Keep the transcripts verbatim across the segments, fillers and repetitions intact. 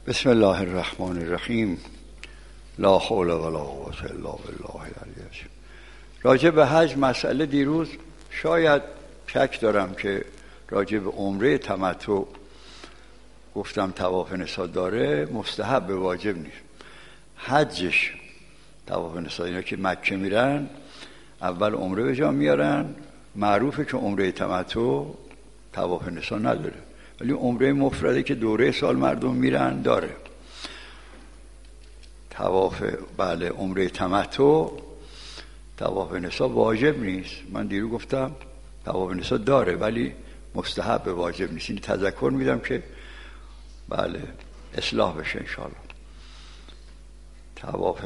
بسم الله الرحمن الرحیم. لا حول ولا قوة الا بالله العلی العظیم. راجع به حج مسئله دیروز شاید شک دارم که راجع به عمره تمتع گفتم طواف نسا داره، مستحب به واجب نیست. حجش طواف نسا، اینا که مکه میرن اول عمره به جا میارن. معروفه که عمره تمتع طواف نسا نداره، ولی عمره مفرده که دوره سال مردم میرن داره. طواف بله عمره تمتع طواف نسا واجب نیست. من دیرو گفتم طواف نسا داره ولی مستحب به واجب نیست. این تذکر میدم که بله اصلاح بشه انشاءالله. طواف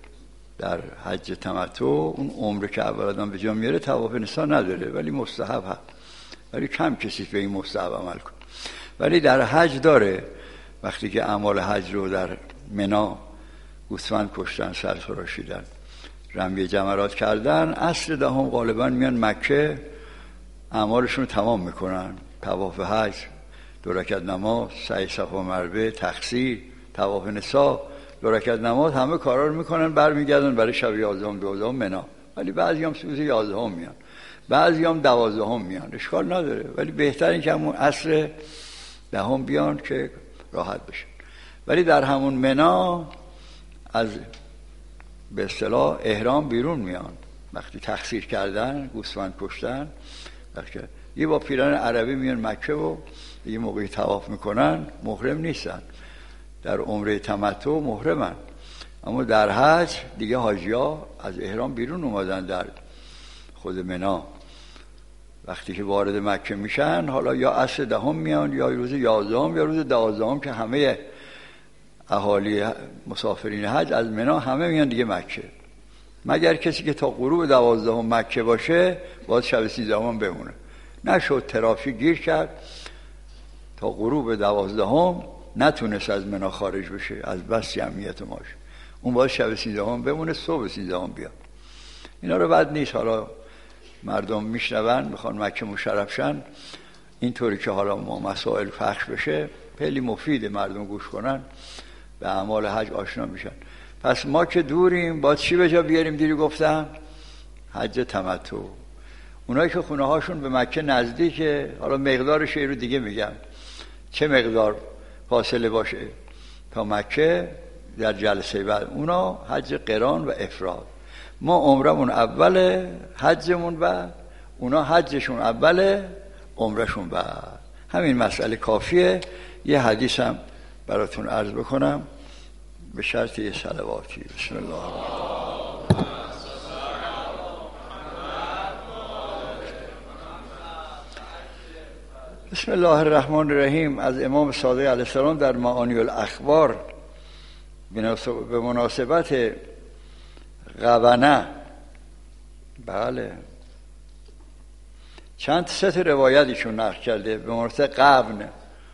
در حج تمتع اون عمره که اول آدم به جا میاره طواف نسا نداره ولی مستحب هست، ولی کم کسی به این مستحب عمل کنه. ولی در حج داره. وقتی که اعمال حج رو در منی گوسفند کشتن، سر تراشیدن، رمی جمرات کردن، عصر دهم غالبا میان مکه اعمالشون رو تمام میکنن. طواف حج، دو رکعت نماز، سعی صفا مروه، تقصیر، طواف نسا، دو رکعت نماز، همه کارا رو میکنن، برمیگردن برای شب یازدهم دوازدهم منی. ولی بعضیام روز یازدهم میان، بعضیام دوازدهم میان، اشکال نداره، ولی بهتر این که همون عصر دهم بیان که راحت بشن. ولی در همون منی از به اصطلاح احرام بیرون میان. وقتی تقصیر کردن، گوسفند کشتن، وقتی یه با پیران عربی میان مکه و یه موقعی طواف میکنن، محرم نیستن. در عمره تمتع محرمن، اما در حج دیگه حاجی‌ها از احرام بیرون اومدن. در خود منی وقتی که وارد مکه میشن، حالا یا عصر دهم میان یا روز یازدهم یا روز دوازدهم که همه اهالی مسافرین حج از منی همه میان دیگه مکه، مگر کسی که تا غروب دوازدهم مکه باشه باید شب سیزدهم بمونه. نشد ترافیک گیر کرد تا غروب دوازدهم نتونست از منی خارج بشه از بس جمعیت ماش، اون باید شب سیزدهم بمونه، صبح سیزدهم بیاد. اینا رو بد نیست. حالا مردم میشنون میخوان مکه مشرف شن، اینطوری که حالا ما مسائل پخش بشه خیلی مفیده، مردم گوش کنن به اعمال حج آشنا میشن. پس ما که دوریم باید چی به جا بیاریم؟ دیری گفتم حج تمتع. اونایی که خونه هاشون به مکه نزدیکه، حالا مقدارش رو دیگه میگم چه مقدار فاصله باشه تا مکه در جلسه بعد، اونا حج قران و افراد. ما عمرمون اوله، حجمون بعد، اونا حجشون اوله، عمرشون بعد. همین مسئله کافیه. یه حدیث هم براتون عرض بکنم به شرط یه صلواتی. بسم الله بسم الله الرحمن الرحیم. از امام صادق علیه السلام در معانی الاخبار به مناسبت غبنه، بله چند ست روایتیشون نقل کرده به مناسبت غبن.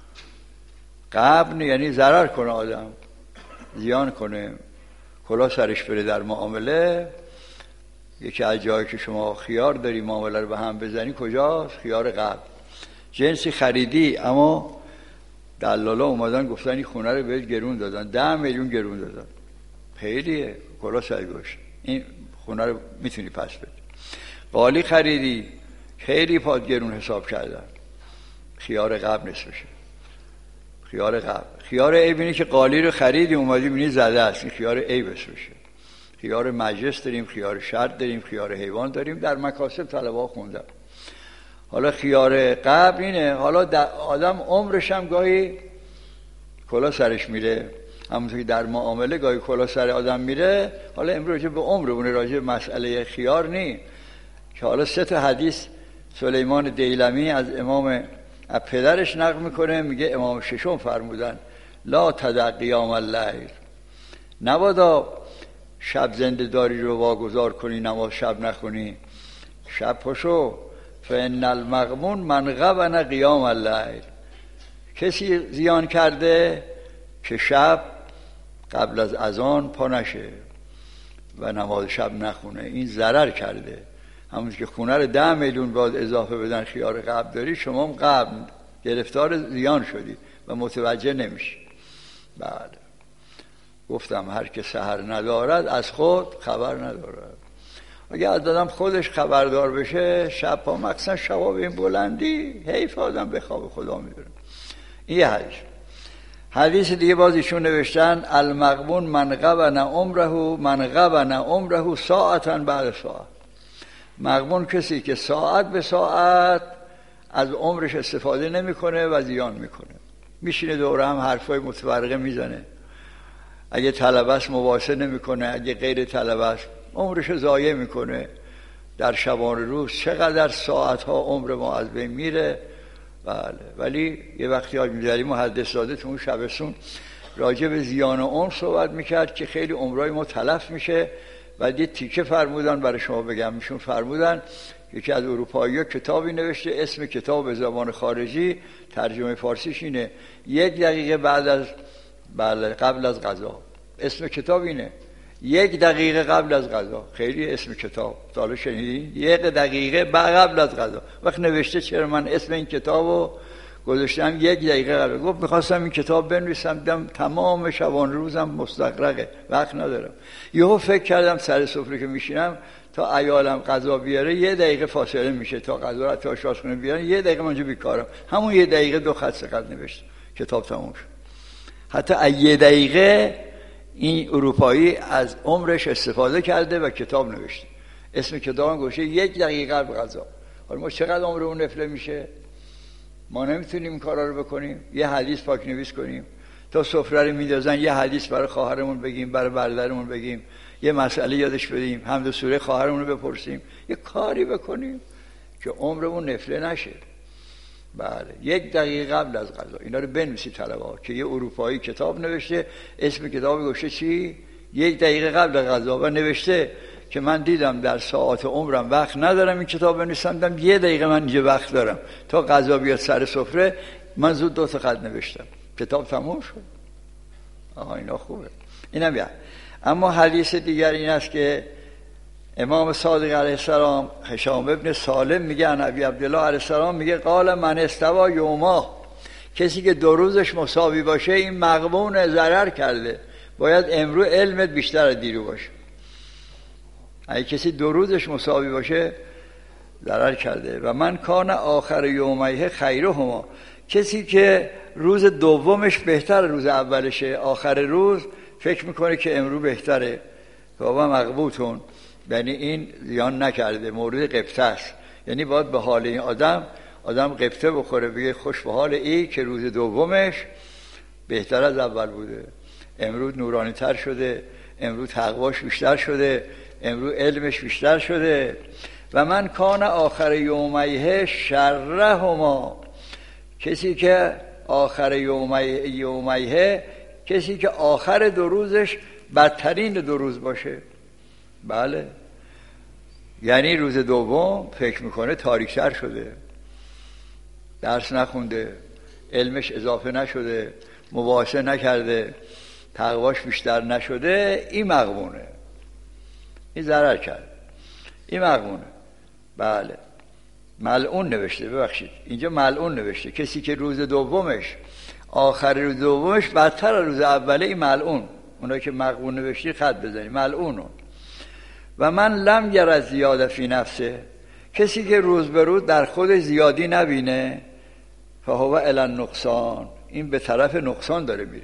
غبن یعنی ضرر کنه، آدم زیان کنه، کلا سرش بره در معامله. یکی از جایی که شما خیار داری معامله رو به هم بزنی کجاست؟ خیار غبن. جنسی خریدی اما دلالا اومدن گفتن این خونه رو بهت گرون دادن، ده میلیون گرون دادن، خیلیه، کلا سر گوش، این خونه رو میتونی پس بدی. قالی خریدی، خیلی پاد گرون حساب کردن، خیار غبن نصفشه. خیار غبن. خیار عیب اینه که قالی رو خریدی اومدی بینی زده است، این خیار عیب بشه. خیار مجلس داریم، خیار شرط داریم، خیار حیوان داریم، در مکاسب طلبه ها خوندم. حالا خیار غبن اینه. حالا آدم عمرش هم گاهی کلا سرش میره، همونطور که در معامله گاهی کلا سر آدم میره. حالا امروز راجع به عمرونه، راجع به مسئله خیار نی که حالا سه تا حدیث سلیمان دیلمی از امام از پدرش نقل میکنه، میگه امام ششم فرمودن لا تدع قیام اللیل، نبادا شب زنده داری رو واگذار کنی، نماز شب نخونی، شب پاشو. فان المغمون من غبن قیام اللیل، کسی زیان کرده که شب قبل از اذان پا نشه و نماز شب نخونه، این ضرر کرده. همون که خونه رو ده میلیون باید اضافه بدن خیار غبن داری، شما هم غبن گرفتار زیان شدی و متوجه نمیشی. بله گفتم هر که سحر ندارد از خود خبر ندارد. اگه از آدم خودش خبردار بشه شب ها مخصوصا شبا به این بلندی حیف آدم به خواب خدا میدونه. این یه حدیث. حدیث دیگه باز ایشون نوشتن المغبون من غبن عمره من غبن عمره ساعتا بعد ساعت. مغبون کسی که ساعت به ساعت از عمرش استفاده نمیکنه و زیان میکنه، میشینه دوره هم حرفای متفرقه میزنه، اگه طلبه است مباحثه نمیکنه، اگه غیر طلبه است عمرش ضایع میکنه. در شبان روز چقدر ساعت ها عمر ما از بین میره. بله ولی یه وقتی حاج می‌ذاری محدث زاده تو اون شبستون راجع به زیان عمر صحبت میکرد که خیلی عمرای ما تلف میشه. بعد یه تیکه فرمودن برای شما بگم، میشون فرمودن یکی از اروپایی‌ها کتابی نوشته، اسم کتاب به زبان خارجی ترجمه فارسیش اینه یک دقیقه بعد از بله قبل از غذا. اسم کتاب اینه یک دقیقه قبل از غذا. خیلی اسم کتاب تا شنیدین؟ یک دقیقه قبل از غذا. وقت نوشته چرا من اسم این کتابو گذاشتم یک دقیقه قبل؟ گفت می‌خواستم این کتاب بنویسم دیدم تمام شبان روزم مستغرقه وقت ندارم. یهو فکر کردم سر سفره که میشینم تا عیالم غذا بیاره یه دقیقه فاصله میشه تا غذا رو تا آشپزخونه بیارن، یه دقیقه منجا بیکارم. همون یه دقیقه دو خط سقط نوشتم کتاب تموم شد. حتی یه دقیقه این اروپایی از عمرش استفاده کرده و کتاب نوشته. اسم کتاب گوشه یک دقیقه قبل غذا. حالا ما چقدر عمرمون نفله میشه؟ ما نمیتونیم این کارا رو بکنیم. یه حدیث پاک نویس کنیم تا سفره رو میندازن یه حدیث برای خواهرمون بگیم، برای برادرمون بگیم، یه مسئله یادش بدیم، حمد سوره خواهرمون رو بپرسیم، یه کاری بکنیم که عمرمون نفله نشه. بله یک دقیقه قبل از غذا. اینا رو بنویسید طلبه‌ها که یه اروپایی کتاب نوشته، اسم کتاب گوشه چی؟ یک دقیقه قبل غذا، و نوشته که من دیدم در ساعات عمرم وقت ندارم این کتاب بنویسم، دیدم یه دقیقه من اینجا وقت دارم تا غذا بیاد سر سفره، من زود دو تا خط نوشتم کتاب تموم شد. آها اینا خوبه. اینم بیاد. اما حدیث دیگر این است که امام صادق علیه السلام هشام ابن سالم میگه ان ابی عبدالله علیه السلام میگه قال من استوا یوما، کسی که دو روزش مساوی باشه این مغبون ضرر کرده، باید امروز علمت بیشتر از دیرو باشه. اگه کسی دو روزش مساوی باشه ضرر کرده. و من کان آخر یومیه خیرهما، کسی که روز دومش بهتر روز اولشه، آخر روز فکر میکنه که امروز بهتره، بابا مغبوطون، یعنی این زیان نکرده، مورد غبطه است. یعنی باید به حال این آدم آدم غبطه بخوره، بگه خوش به حال ای که روز دومش بهتر از اول بوده، امروز نورانی تر شده، امروز تقواش بیشتر شده، امروز علمش بیشتر شده. و من کان آخر یومیه شرهما، کسی که آخر یومیه, یومیه کسی که آخر دو روزش بدترین دو روز باشه. بله یعنی روز دوم فکر میکنه تاریک‌تر شده، درس نخونده، علمش اضافه نشده، مباحثه نکرده، تقواش بیشتر نشده، این مغبونه، این ضرر کرد، این مغبونه. بله ملعون نوشته، ببخشید اینجا ملعون نوشته، کسی که روز دومش آخر روز دومش بدتر از روز اوله، این ملعون. اونایی که مغبون نوشتی خط بزنید ملعونون. و من لم یر زیاده فی نفسه، کسی که روز به روز در خود زیادی نبینه، فهو الی النقصان، این به طرف نقصان داره میره.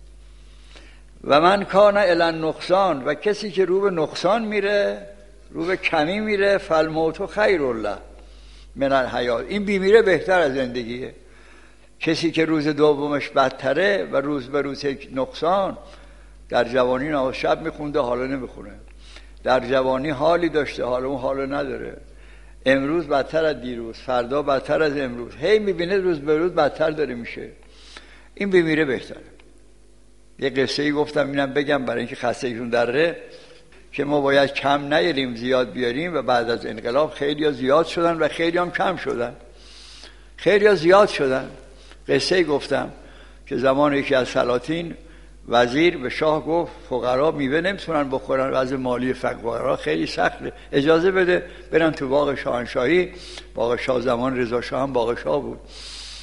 و من کان الی النقصان، و کسی که رو به نقصان میره، رو به کمی میره، فالموت خیر الله من الحیات، این بیمیره بهتر از زندگیه. کسی که روز دومش بدتره و روز به روز نقصان، در جوانی نماز شب میخونده حالا نمیخونه، در جوانی حالی داشته حالا اون حالو نداره، امروز بدتر از دیروز، فردا بدتر از امروز، هی میبینه روز به روز بدتر داره میشه، این بمیره بهتره. یه قصه ای گفتم اینم بگم برای اینکه خستگیشون دره، که ما باید کم نیاریم زیاد بیاریم، و بعد از انقلاب خیلی ها زیاد شدن و خیلی هم کم شدن، خیلی ها زیاد شدن. قصه ای گفتم که زمان یکی از سلاطین وزیر به شاه گفت فقرا میوه نمیتونن بخورن، وضع مالی فقرا خیلی سخته، اجازه بده برن تو باغ شاهنشاهی. باغ شاه زمان رضا شاه هم باغ شاه بود.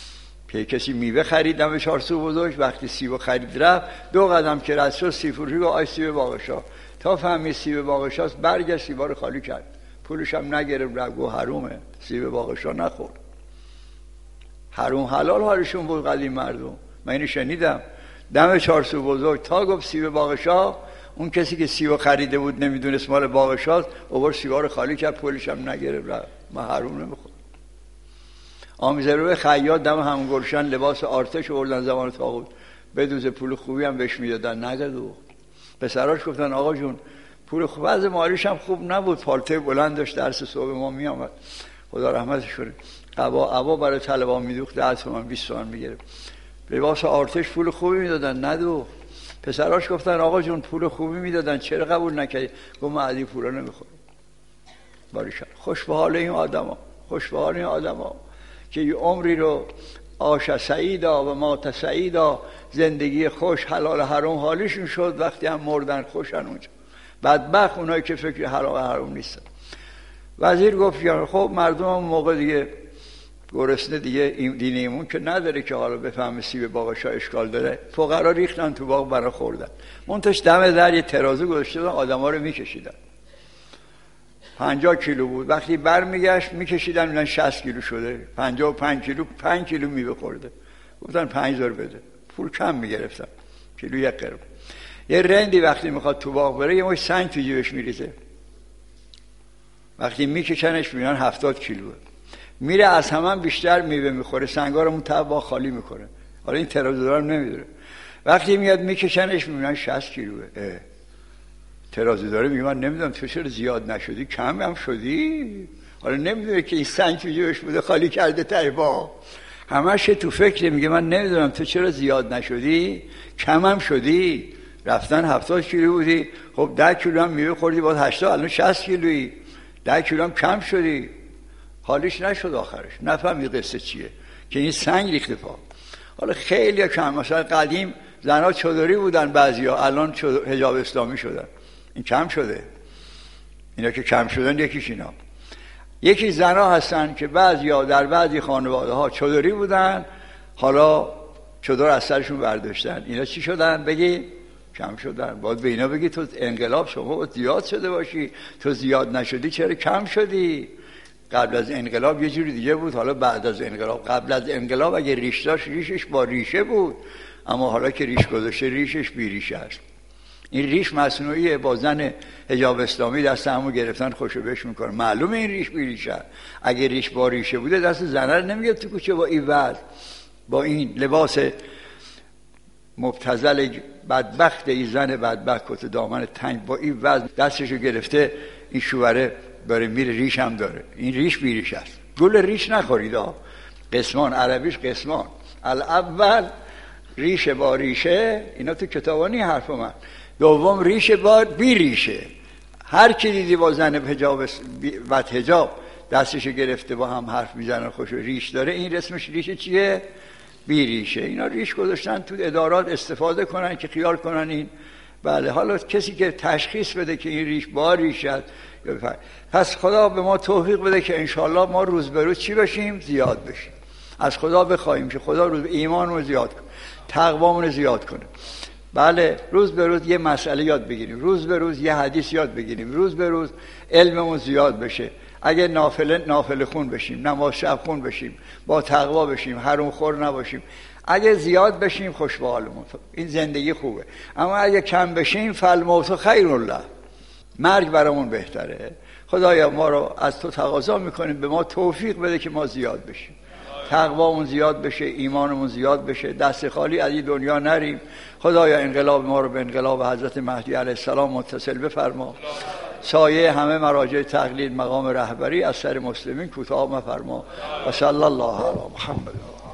که کسی میوه خرید دم چارسو بزرگ، وقتی سیب خرید رفت دو قدم که رد شد سیب فروشی گفت آی سیب باقشا، تا فهمید سیب باقشاست برگشت سیبا رو خالی کرد، پولش هم نگرفت، رفت گفت حرومه سیب باقشا نخور. حروم حلال حالشون بود قدیم مردم. من اینو شنیدم دم چارسو بزرگ تا گفت سیب باقشا، اون کسی که سیب خریده بود نمیدونست مال باقشاست، اوبر سیبا رو خالی کرد، پولش هم نگرفت، رفت. من حروم نمیخورم. آمیزرو خیاط دم همون گلشن لباس آرتش آوردن زمان طاغوت، بدوز پول خوبی هم بهش میدادن، نداد. پسراش گفتن آقا جون پول خوب، از مالیش هم خوب نبود، پالته بلند داشت، درس صبح ما می آمد خدا رحمتش کنه، قبا عبا برای طلبا میدوخت، ده تومن بیست تومن میگرفت، لباس آرتش پول خوبی میدادن، ندو. پسراش گفتن آقا جون پول خوبی میدادن چرا قبول نکردی؟ گفت من از این پولا نمیخورم. باریکلا. خوش به حال این آدما، خوش به حال این آدما که یه عمری رو عاش سعیدا و مات سعیدا، زندگی خوش حلال حرام حالیشون شد، وقتی هم مردن خوشن اونجا. بدبخت اونایی که فکر حلال حرام نیستن. وزیر گفت یا خب مردم هم موقع دیگه گرسنه، دیگه دین ایمون که نداره که حالا بفهمه سیب باقشا اشکال داره، فقرا ریختن تو باغ برا خوردن. منتش دم در یه ترازو گذاشته بودن، آدما رو میکشیدن، پنجاه کیلو بود، وقتی بر میگشت میکشیدن میدن شصت کیلو شده، پنجاه و پنج کیلو، پنج کیلو میوه خورده. گفتن پنج هزار بده، پول کم میگرفتن، کیلو یک قرم. یه رندی وقتی میخواد تو باغ بره یه مش سنگ تو جیبش میریزه، وقتی میکشنش میبینن هفتاد کیلوه، میره از همه بیشتر میوه میخوره، سنگا رو اون ته باغ خالی میکنه. حالا این ترازه‌دارم نمیدونه، وقتی میاد میکشنش میبینن شصت کیلوه. ترازو داره میگه من نمیدونم تو چرا زیاد نشدی، کم هم شدی. حالا نمیدونه که این سنگ تو جیبش بوده خالی کرده ته با، همش تو فکر میگه من نمیدونم تو چرا زیاد نشدی، کم هم شدی. رفتن هفتاد کیلو بودی، خب ده کیلو هم میوه خوردی، باز هشتاد، الان شصت کیلویی، ده کیلو هم کم شدی. حالیش نشد آخرش، نفهمید قصه چیه که این سنگ ریخته پا. حالا خیلی کم، مثلا قدیم زنها چادری بودن بعضیا، الان حجاب اسلامی شدن، این کم شده. اینا که کم شدن یکیش اینا. یکی زنها هستن که بعضیا در بعضی خانواده ها چادری بودن، حالا چادر از سرشون برداشتن. اینا چی شدن؟ بگی کم شدن. باید به اینا بگی تو انقلاب شما زیاد شده باشی، تو زیاد نشدی چرا کم شدی؟ قبل از انقلاب یه جوری دیگه بود، حالا بعد از انقلاب. قبل از انقلاب اگه ریش داشت ریشش با ریشه بود، اما حالا که ریش گذاشته ریشش بی ریشه است. این ریش مصنوعیه، با زن حجاب اسلامی دست همو گرفتن خوشو بش میکنه، معلومه این ریش بی ریشه. اگه ریش با ریشه بوده دست زنه رو نمیگه تو کوچه با این وضع، با این لباس مبتذل بدبخت، این زن بدبخت کت دامن تنگ با این وضع دستشو گرفته، این شوهره داره میره، ریش هم داره. این ریش بی ریشه است. گل ریش نخورید ها. قسمان، عربیش قسمان. الاول ریشه با ریشه، اینا تو کتابانی حرف من. دوم ریشه با بی ریشه. هر کی دیدی با زن حجاب و حجاب دستشو گرفته با هم حرف میزنن خوش ریش داره، این رسمش ریشه چیه؟ بی ریشه. اینا ریش گذاشتن تو ادارات استفاده کنن که خیال کنن این بله. حالا کسی که تشخیص بده که این ریش با ریشه است، پس خدا به ما توفیق بده که انشالله ما روز به روز چی بشیم؟ زیاد بشیم. از خدا بخوایم که خدا روز ایمانمون زیاد کنه، تقوامون زیاد کنه. بله، روز به روز یه مسئله یاد بگیریم، روز به روز یه حدیث یاد بگیریم، روز به روز علممون زیاد بشه. اگه نافله نافله خون بشیم، نماز شب خون بشیم، با تقوا بشیم، حرام خور نباشیم، اگه زیاد بشیم خوش به حالمون، این زندگی خوبه. اما اگه کم بشیم فالموت خیر الله، مرگ برامون بهتره. خدایا ما رو از تو تقاضا میکنیم به ما توفیق بده که ما زیاد بشیم، تقوامون زیاد بشه، ایمانمون زیاد بشه، دست خالی از این دنیا نریم. خدایا انقلاب ما رو به انقلاب حضرت مهدی علیه السلام متصل بفرما. سایه همه مراجع تقلید مقام رهبری از سر مسلمین کوتاه مفرما. و صلی الله علی محمد.